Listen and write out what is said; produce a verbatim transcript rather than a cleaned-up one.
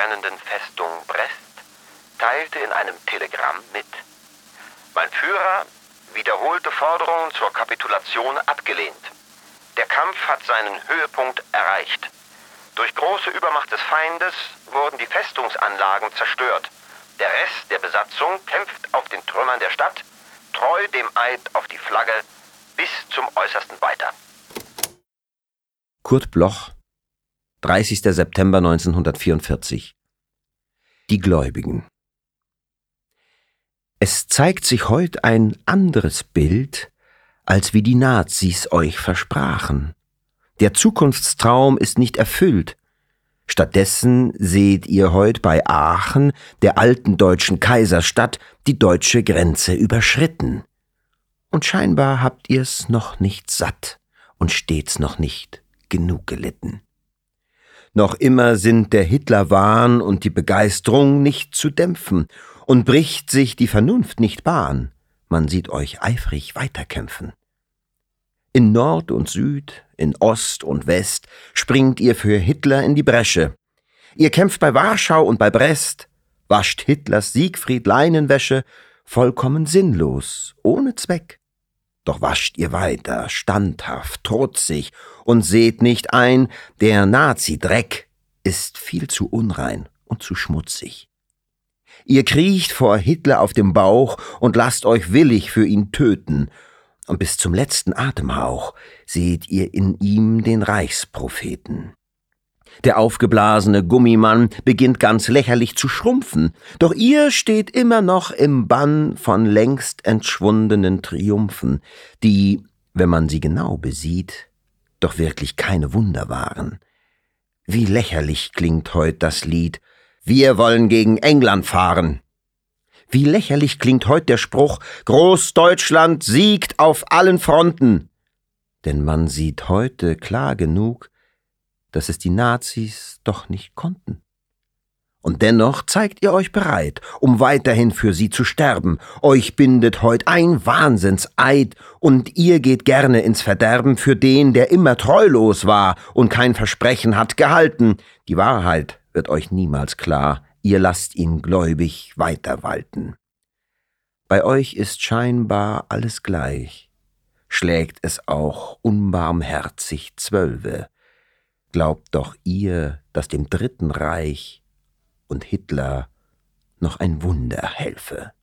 brennenden Festung Brest teilte in einem Telegramm mit: Mein Führer, wiederholte Forderungen zur Kapitulation abgelehnt. Der Kampf hat seinen Höhepunkt erreicht. Durch große Übermacht des Feindes wurden die Festungsanlagen zerstört. Der Rest der Besatzung kämpft auf den Trümmern der Stadt, treu dem Eid auf die Flagge, bis zum Äußersten weiter. Kurt Bloch, dreißigster September neunzehnhundertvierundvierzig. Die Gläubigen. Es zeigt sich heut ein anderes Bild, als wie die Nazis euch versprachen. Der Zukunftstraum ist nicht erfüllt. Stattdessen seht ihr heut bei Aachen, der alten deutschen Kaiserstadt, die deutsche Grenze überschritten. Und scheinbar habt ihr's noch nicht satt und stets noch nicht genug gelitten. Noch immer sind der Hitlerwahn und die Begeisterung nicht zu dämpfen und bricht sich die Vernunft nicht Bahn. Man sieht euch eifrig weiterkämpfen. In Nord und Süd, in Ost und West springt ihr für Hitler in die Bresche. Ihr kämpft bei Warschau und bei Brest, wascht Hitlers Siegfried Leinenwäsche, vollkommen sinnlos, ohne Zweck. Doch wascht ihr weiter, standhaft, trutzig und seht nicht ein, der Nazi-Dreck ist viel zu unrein und zu schmutzig. Ihr kriecht vor Hitler auf dem Bauch und lasst euch willig für ihn töten, und bis zum letzten Atemhauch seht ihr in ihm den Reichspropheten. Der aufgeblasene Gummimann beginnt ganz lächerlich zu schrumpfen, doch ihr steht immer noch im Bann von längst entschwundenen Triumphen, die, wenn man sie genau besieht, doch wirklich keine Wunder waren. Wie lächerlich klingt heut das Lied: Wir wollen gegen England fahren. Wie lächerlich klingt heut der Spruch: Großdeutschland siegt auf allen Fronten. Denn man sieht heute klar genug, dass es die Nazis doch nicht konnten. Und dennoch zeigt ihr euch bereit, um weiterhin für sie zu sterben. Euch bindet heut ein Wahnsinnseid, und ihr geht gerne ins Verderben für den, der immer treulos war und kein Versprechen hat gehalten. Die Wahrheit wird euch niemals klar, ihr lasst ihn gläubig weiter walten. Bei euch ist scheinbar alles gleich, schlägt es auch unbarmherzig Zwölfe. Glaubt doch ihr, dass dem Dritten Reich und Hitler noch ein Wunder helfe.